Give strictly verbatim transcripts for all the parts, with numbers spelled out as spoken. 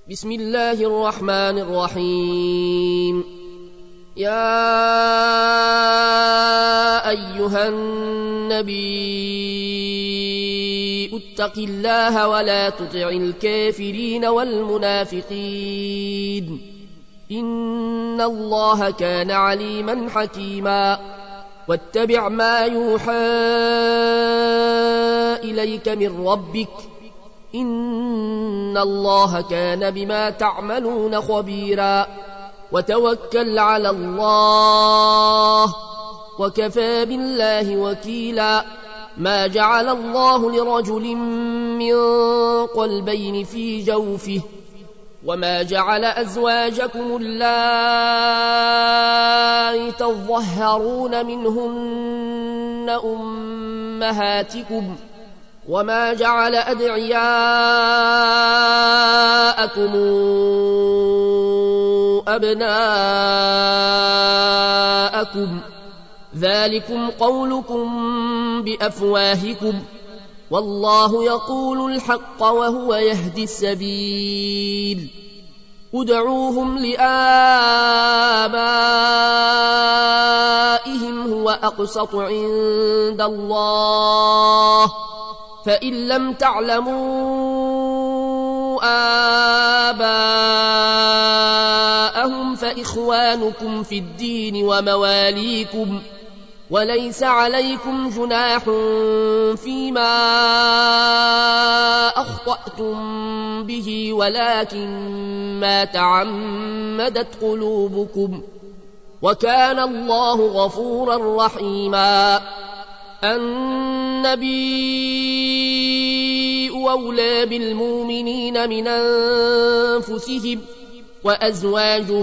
بسم الله الرحمن الرحيم. يا أيها النبي اتق الله ولا تطع الكافرين والمنافقين إن الله كان عليما حكيما. واتبع ما يوحى إليك من ربك إن الله كان بما تعملون خبيرا. وتوكل على الله وكفى بالله وكيلا. ما جعل الله لرجل من قلبين في جوفه وما جعل أزواجكم اللائي تظهرون منهن أمهاتكم وما جعل أدعياءكم أبناءكم ذلكم قولكم بأفواهكم والله يقول الحق وهو يهدي السبيل. ادعوهم لآبائهم هو أقسط عند الله فإن لم تعلموا آباءهم فإخوانكم في الدين ومواليكم وليس عليكم جناح فيما أخطأتم به ولكن ما تعمدت قلوبكم وكان الله غفورا رحيما. النبي أولى بالمؤمنين من أنفسهم وأزواجه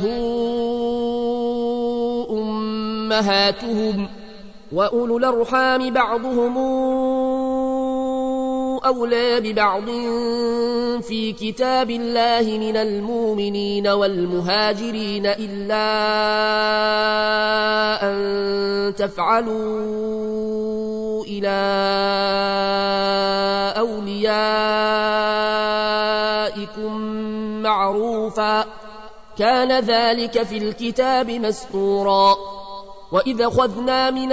أمهاتهم وأولو الأرحام بعضهم أولى ببعض في كتاب الله من المؤمنين والمهاجرين إلا أن تفعلوا إلى أوليائكم معروفا كان ذلك في الكتاب مسطورا. وإذا أخذنا من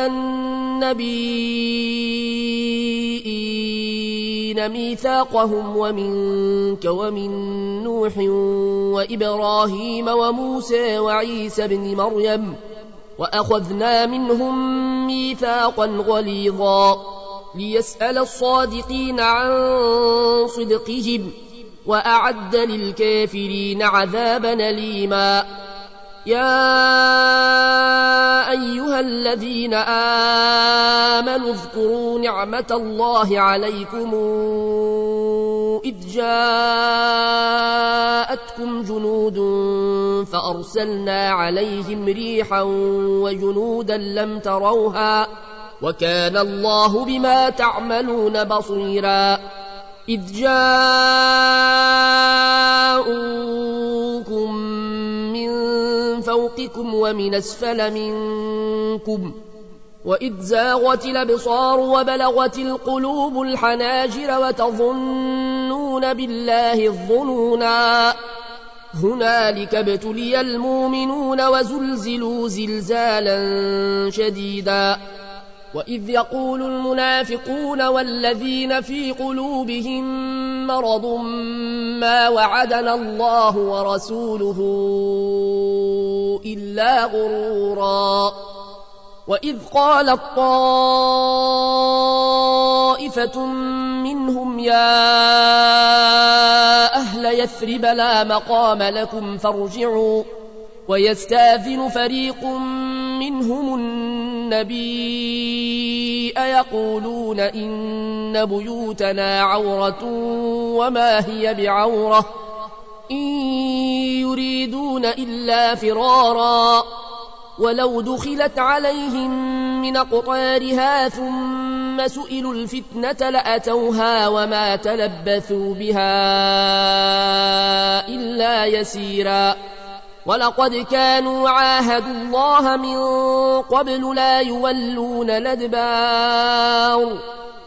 النبيين ميثاقهم ومنك ومن نوح وإبراهيم وموسى وعيسى بن مريم وأخذنا منهم ميثاقا غليظا ليسأل الصادقين عن صدقهم وأعد للكافرين عذابا أليما. يا أيها الذين آمنوا اذكروا نعمة الله عليكم إذ جاءتكم جنود فأرسلنا عليهم ريحا وجنودا لم تروها وكان الله بما تعملون بصيرا. إذ جاءوكم من فوقكم ومن أسفل منكم وإذ زاغت الأبصار وبلغت القلوب الحناجر وتظنون بالله الظنونا هنالك ابتلي المؤمنون وزلزلوا زلزالا شديدا. وإذ يقول المنافقون والذين في قلوبهم مرض ما وعدنا الله ورسوله إلا غرورا. وإذ قالت طائفة منهم يا أهل يثرب لا مقام لكم فارجعوا ويستاذن فريق منهم النبي يقولون إن بيوتنا عورة وما هي بعورة إن يريدون إلا فرارا ولو دخلت عليهم من أقطارها ثم سئلوا الفتنة لأتوها وما تلبثوا بها إلا يسيرا. ولقد كانوا عاهدوا الله من قبل لا يولون الأدبار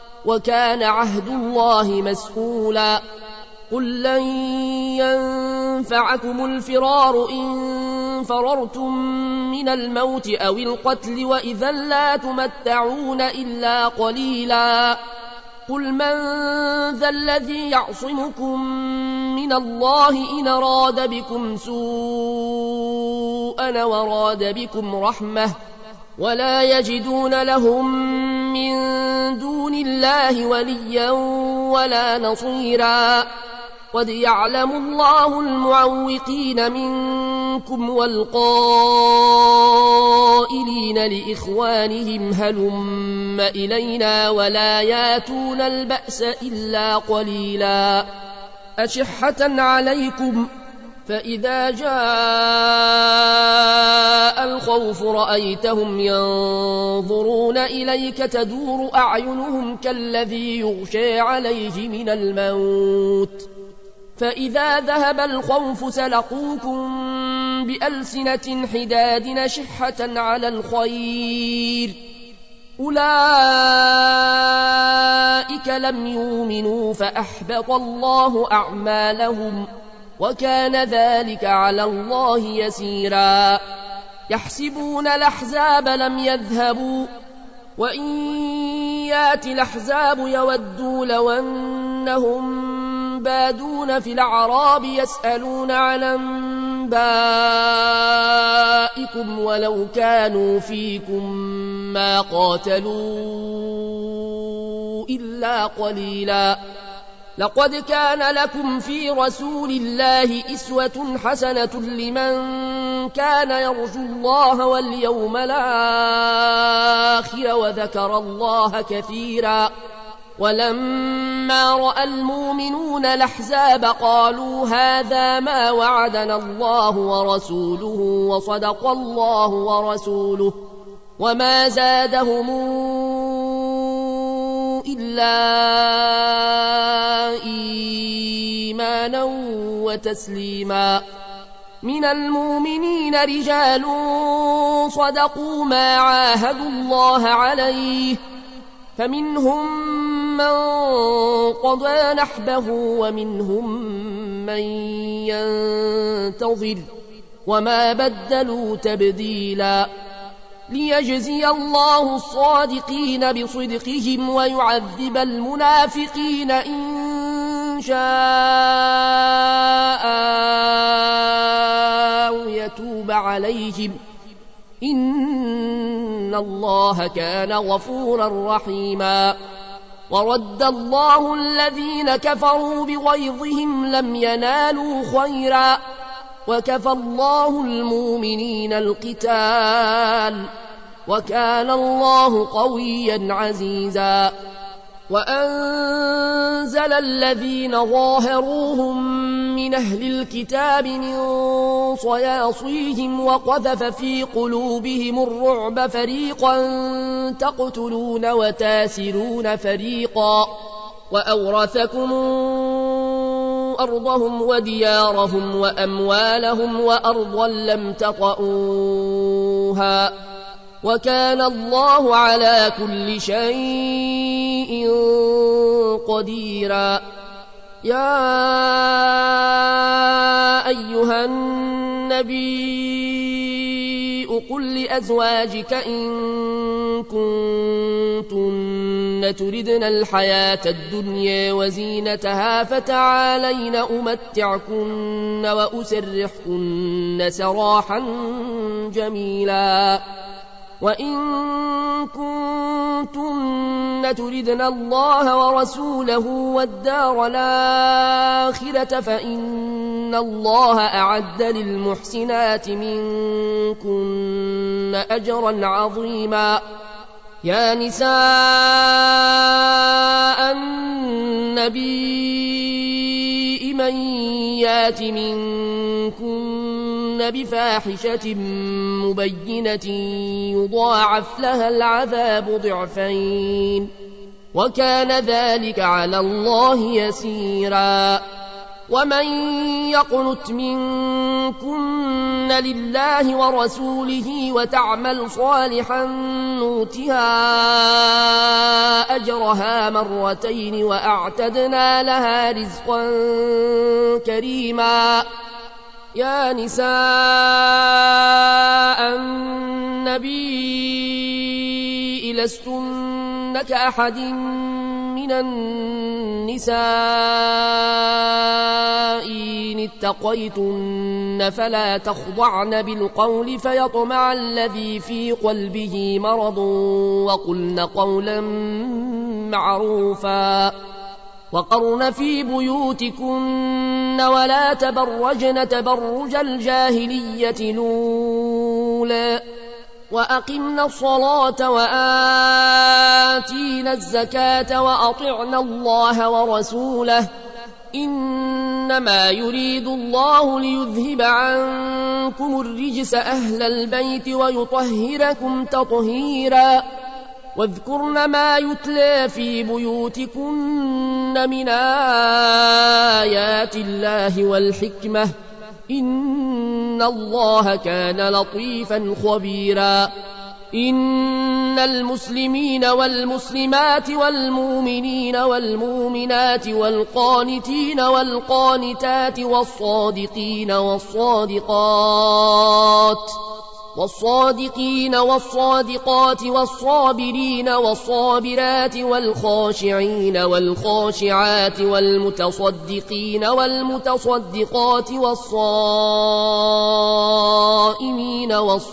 وكان عهد الله مسئولا. قل لن ينفعكم الفرار إن فررتم من الموت أو القتل وإذا لا تمتعون إلا قليلا قل من ذا الذي يعصمكم من الله إن أراد بكم سوءا وراد بكم رحمة ولا يجدون لهم من دون الله وليا ولا نصيرا قد يعلم الله المعوقين منكم والقائلين لإخوانهم هلم إلينا ولا ياتون البأس إلا قليلا أشحة عليكم فإذا جاء الخوف رأيتهم ينظرون إليك تدور أعينهم كالذي يغشى عليه من الموت فإذا ذهب الخوف سلقوكم بألسنة حداد نشحة على الخير أولئك لم يؤمنوا فأحبط الله أعمالهم وكان ذلك على الله يسيرا يحسبون الأحزاب لم يذهبوا وإن يات الأحزاب يودوا لو أنهم بادون في الأعراب يسألون عن أنبائكم ولو كانوا فيكم ما قاتلوا إلا قليلا لقد كان لكم في رسول الله إسوة حسنة لمن كان يرجو الله واليوم الآخر وذكر الله كثيرا ولما رأى المؤمنون الأحزاب قالوا هذا ما وعدنا الله ورسوله وصدق الله ورسوله وما زادهم إلا إيمانا وتسليما من المؤمنين رجال صدقوا ما عاهدوا الله عليه فمنهم من قضى نحبه ومنهم من ينتظر وما بدلوا تبديلا ليجزي الله الصادقين بصدقهم ويعذب المنافقين إن شاء أو يتوب عليهم إن الله كان غفورا رحيما ورد الله الذين كفروا بغيظهم لم ينالوا خيرا وكفى الله المؤمنين القتال وكان الله قويا عزيزا وأنزل الذين ظاهروهم من أهل الكتاب من صياصيهم وقذف في قلوبهم الرعب فريقا تقتلون وتاسرون فريقا وأورثكم أرضهم وديارهم وأموالهم وأرضا لم تطئوها وكان الله على كل شيء قديرا يا أيها النبي قل لأزواجك إن كنتن تردن الحياة الدنيا وزينتها فتعالين أمتعكن وأسرحكن سراحا جميلا وإن كنتن تردن الله ورسوله والدار الآخرة فإن الله أعد للمحسنات منكن أجرا عظيما يا نساء النبي من يات منكن بفاحشة مبينة يضاعف لها العذاب ضعفين وكان ذلك على الله يسيرا ومن يقنت منكن لله ورسوله وتعمل صالحا نؤتها أجرها مرتين وأعتدنا لها رزقا كريما يا نساء النبي لستن كأحد من النساء إن اتقيتن فلا تخضعن بالقول فيطمع الذي في قلبه مرض وقلن قولا معروفا وقرن في بيوتكن ولا تبرجن تبرج الجاهلية الأولى وأقمنا الصلاة وآتينا الزكاة وأطعنا الله ورسوله إنما يريد الله ليذهب عنكم الرجس أهل البيت ويطهركم تطهيرا واذكرن ما يتلى في بيوتكن من آيات الله والحكمة إن الله كان لطيفا خبيرا إن المسلمين والمسلمات والمؤمنين والمؤمنات والقانتين والقانتات والصادقين والصادقات والصادقين والصادقات والصابرين والصابرات والخاشعين والخاشعات والمتصدقين والمتصدقات والصائمين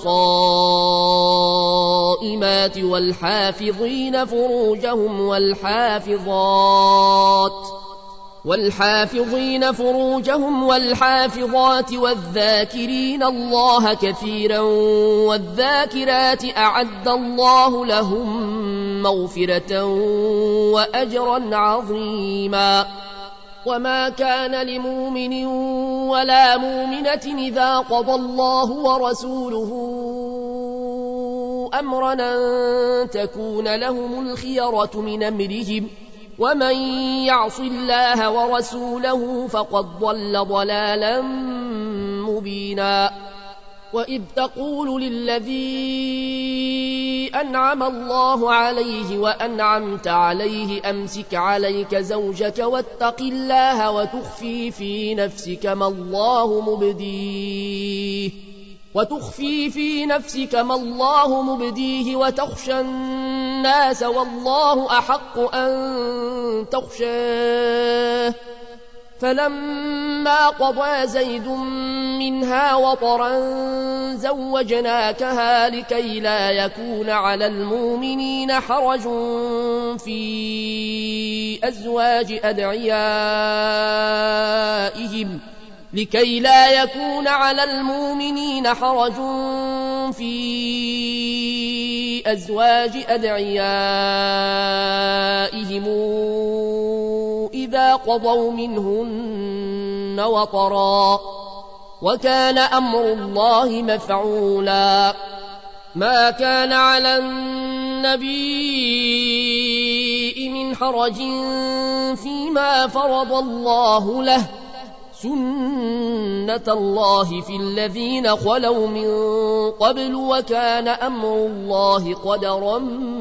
والصائمات والحافظين فروجهم والحافظات والحافظين فروجهم والحافظات والذاكرين الله كثيرا والذاكرات أعد الله لهم مغفرة وأجرا عظيما وما كان لمؤمن ولا مؤمنة إذا قضى الله ورسوله أمرا أن تكون لهم الخيرة من أمرهم ومن يعص الله ورسوله فقد ضل ضلالا مبينا وإذ تقول للذي أنعم الله عليه وأنعمت عليه أمسك عليك زوجك واتق الله وتخفي في نفسك ما الله مبديه وتخفي في نفسك ما الله مبديه وتخشى الناس والله أحق أن تخشاه فلما قضى زيد منها وطرا زوجناكها لكي لا يكون على المؤمنين حرج في أزواج أدعيائهم لكي لا يكون على المؤمنين حرج في أزواج أدعيائهم إذا قضوا منهن وطرا وكان أمر الله مفعولا ما كان على النبي من حرج فيما فرض الله له سنة الله في الذين خلوا من قبل وكان أمر الله قدرا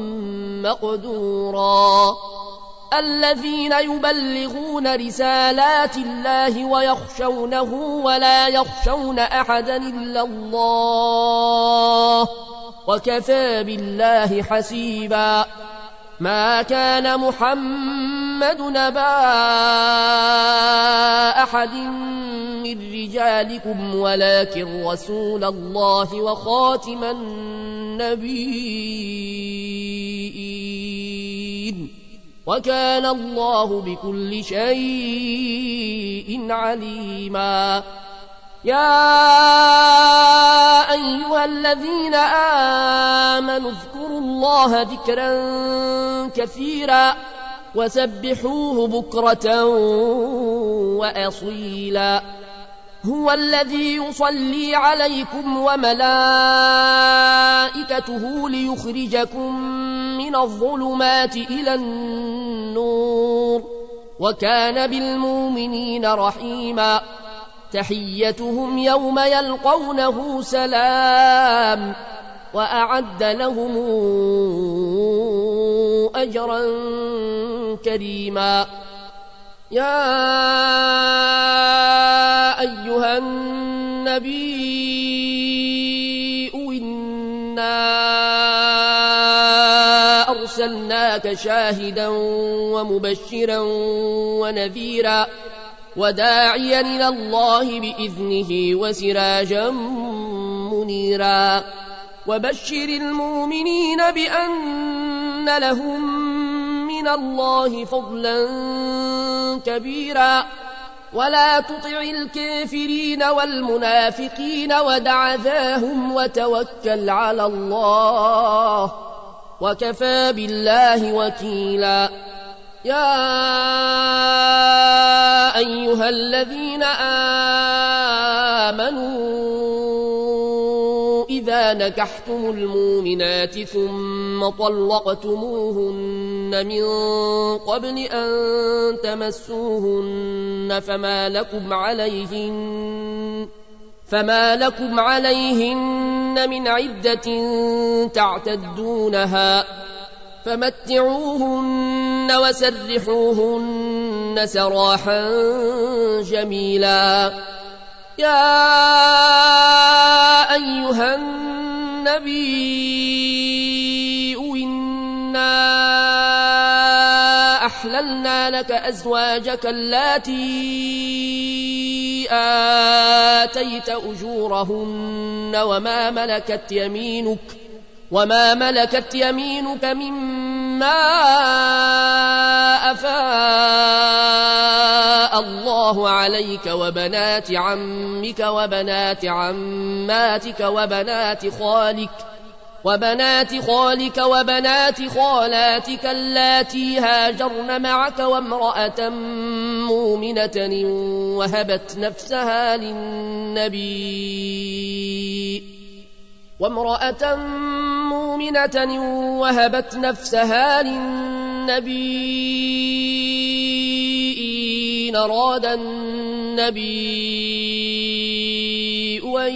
مقدورا الذين يبلغون رسالات الله ويخشونه ولا يخشون أحدا إلا الله وكفى بالله حسيبا ما كان محمد نبا أحد من رجالكم ولكن رسول الله وخاتم النبيين وكان الله بكل شيء عليما يا أيها الذين آمنوا اذكروا الله ذكرا كثيرا وسبحوه بكرة وأصيلا هو الذي يصلي عليكم وملائكته ليخرجكم من الظلمات إلى النور وكان بالمؤمنين رحيما تحيتهم يوم يلقونه سلام وأعد لهم أجرا كريما يا أيها النبي إنا أرسلناك شاهدا ومبشرا ونذيرا وداعيا إلى الله بإذنه وسراجا منيرا وبشر المؤمنين بأن لهم من الله فضلا كبيرا ولا تطع الكافرين والمنافقين ودع ذاهم وتوكل على الله وكفى بالله وكيلا يا أيها الذين آمنوا إذا نكحتم المؤمنات ثم طلقتموهن من قبل أن تمسوهن فما لكم عليهن فما لكم عليهن من عدة تعتدونها فمتعوهن وسرحوهن سراحا جميلا يا أيها النبي إنا أحللنا لك أزواجك اللاتي آتيت أجورهن وما ملكت يمينك وما ملكت يمينك مما أفاء الله عليك وبنات عمك وبنات عماتك وبنات خالك وبنات خالك وبنات خالاتك اللاتي هاجرن معك وامرأة مؤمنة وهبت نفسها للنبي وامرأة مؤمنة وهبت نفسها للنبي إن أراد النبي أن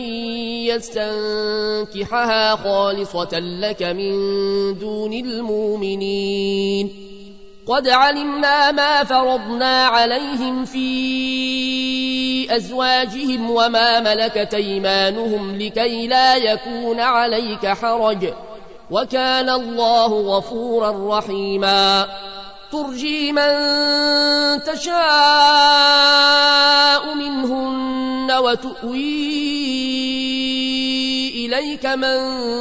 يستنكحها خالصة لك من دون المؤمنين قد علمنا ما فرضنا عليهم في أزواجهم وما ملكت أيمانهم لكي لا يكون عليك حرج وكان الله غفورا رحيما ترجي من تشاء منهن وتؤوي إليك من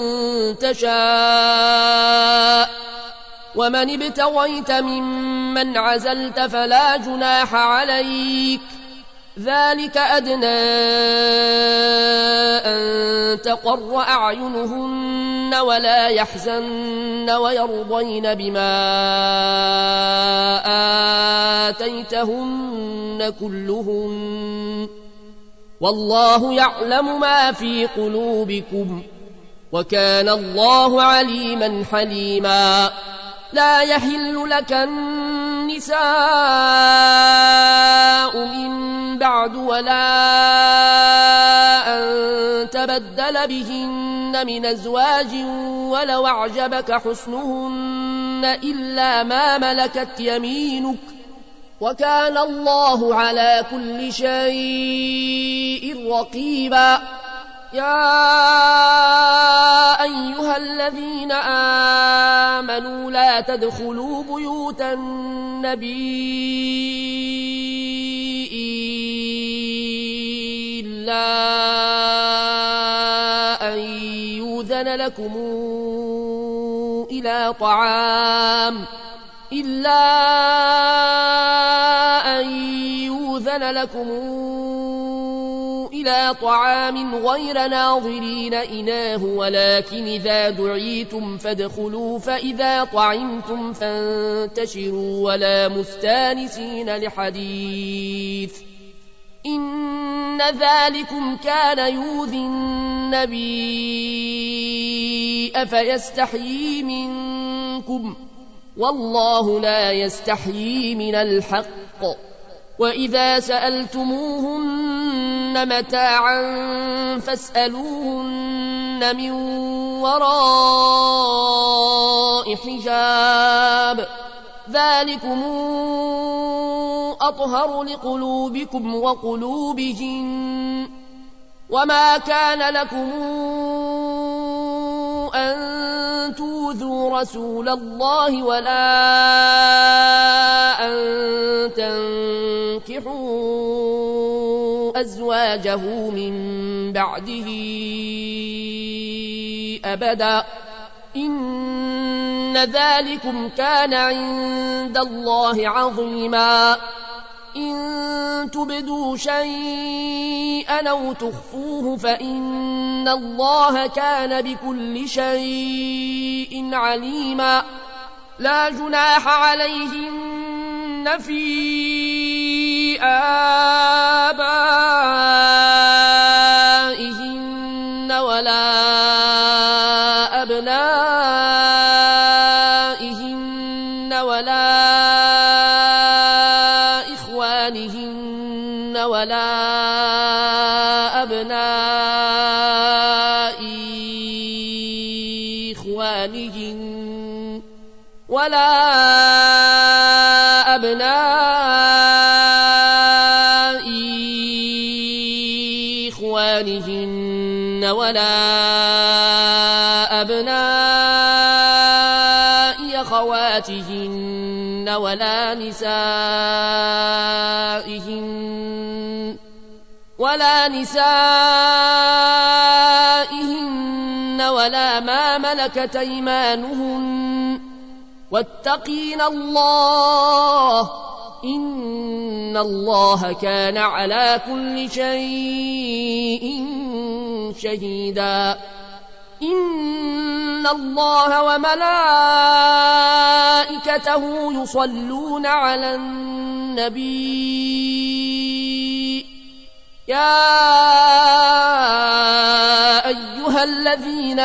تشاء ومن ابتغيت ممن عزلت فلا جناح عليك ذلك أدنى أن تقر أعينهن ولا يحزن ويرضين بما آتيتهن كلهن والله يعلم ما في قلوبكم وكان الله عليما حليما لا يحل لك النساء من بعد ولا أن تبدل بهن من أزواج ولو أعجبك حسنهن إلا ما ملكت يمينك وكان الله على كل شيء رقيبا يا أيها الذين آمنوا لا تدخلوا بيوت النبي إلا أن يؤذن لكم إلى طعام إلا أن يؤذن لكم إلى طعام غير ناظرين إناه ولكن إذا دعيتم فادخلوا فإذا طعمتم فانتشروا ولا مستانسين لحديث إن ذلكم كان يؤذي النبي أفيستحيي منكم والله لا يستحيي من الحق وإذا سألتموهن متاعا فاسألوهن من وراء حجاب ذلكم أطهر لقلوبكم وقلوبهن وما كان لكم أن تؤذوا رسول الله ولا أن تنكحوا أزواجه من بعده أبدا إن ذلكم كان عند الله عظيما إن تبدوا شيئا أو تخفوه فإن الله كان بكل شيء عليما لا جناح عليهن في آبائهن ولا أبنائهن ولا إخوانهن ولا أبناء إخوانهن ولا أبناء إخوانهن ولا أبناء أخواتهن ولا نسائهن ولا نسائهن ولا ما ملكت أيمانهن واتقين الله إن الله كان على كل شيء شهيدا إن الله وملائكته يصلون على النبي يا أيها الذين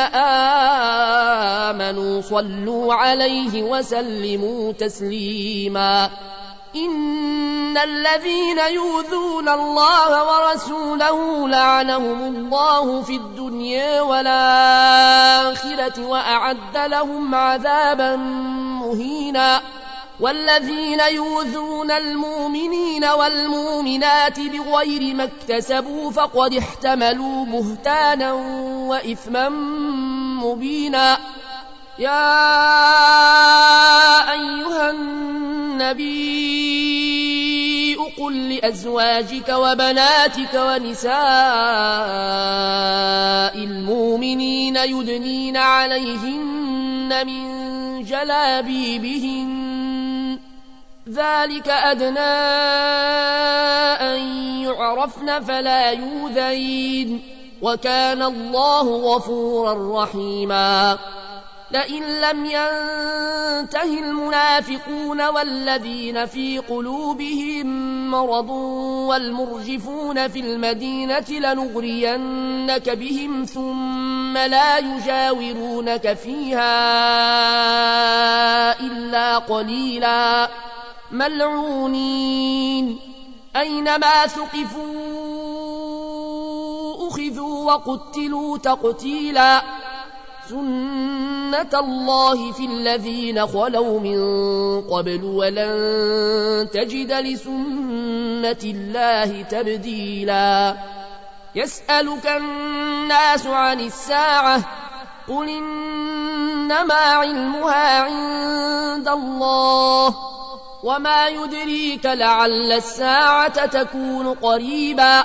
آمنوا صلوا عليه وسلموا تسليما إن الذين يؤذون الله ورسوله لعنهم الله في الدنيا والآخرة وأعد لهم عذابا مهينا والذين يؤذون المؤمنين والمؤمنات بغير ما اكتسبوا فقد احتملوا بهتانا وإثما مبينا يا أيها النبي قل لأزواجك وبناتك ونساء المؤمنين يدنين عليهن من جلابيبهن ذلك أدنى أن يعرفن فلا يؤذين وكان الله غفورا رحيما لئن لم ينته المنافقون والذين في قلوبهم مرض والمرجفون في المدينة لنغرينك بهم ثم لا يجاورونك فيها إلا قليلا ملعونين أينما ثقفوا أخذوا وقتلوا تقتيلا سنة الله في الذين خلوا من قبل ولن تجد لسنة الله تبديلا يسألك الناس عن الساعة قل إنما علمها عند الله وما يدريك لعل الساعة تكون قريبا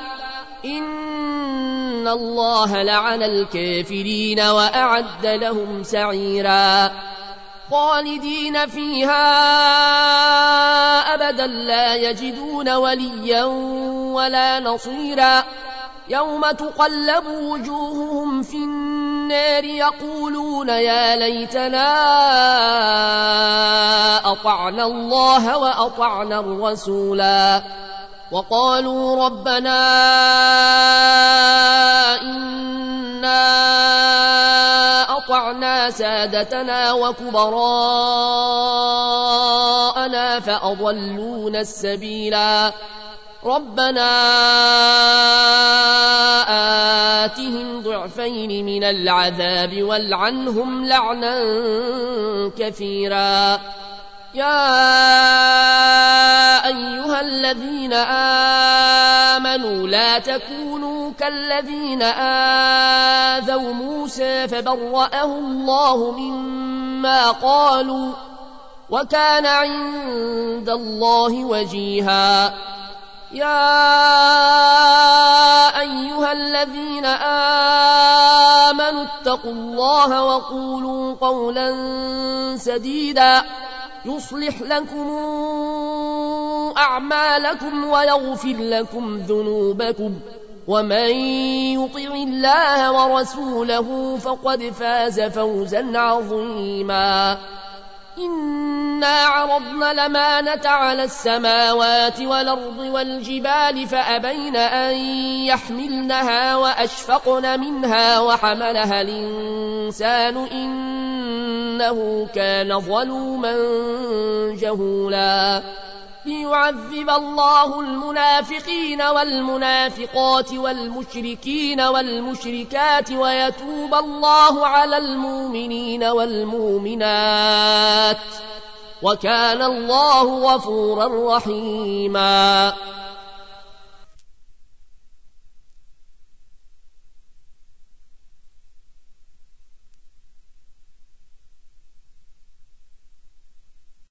إن الله لعن الكافرين وأعد لهم سعيرا خالدين فيها أبدا لا يجدون وليا ولا نصيرا يوم تقلب وجوههم في النار يقولون يا ليتنا أطعنا الله وأطعنا الرسولا وقالوا ربنا إنا أطعنا سادتنا وكبراءنا فأضلونا السبيلا ربنا آتهم ضعفين من العذاب والعنهم لعنا كثيرا يا أيها الذين آمنوا لا تكونوا كالذين آذوا موسى فبرأه الله مما قالوا وكان عند الله وجيها يا أيها الذين آمنوا اتقوا الله وقولوا قولا سديدا يصلح لكم أعمالكم ويغفر لكم ذنوبكم ومن يطع الله ورسوله فقد فاز فوزا عظيما إنا عرضنا الأمانة على السماوات والأرض والجبال فأبين أن يحملنها وأشفقن منها وحملها الإنسان إنه كان ظلوما جهولا ليعذب الله المنافقين والمنافقات والمشركين والمشركات ويتوب الله على المؤمنين والمؤمنات وكان الله غفورا رحيما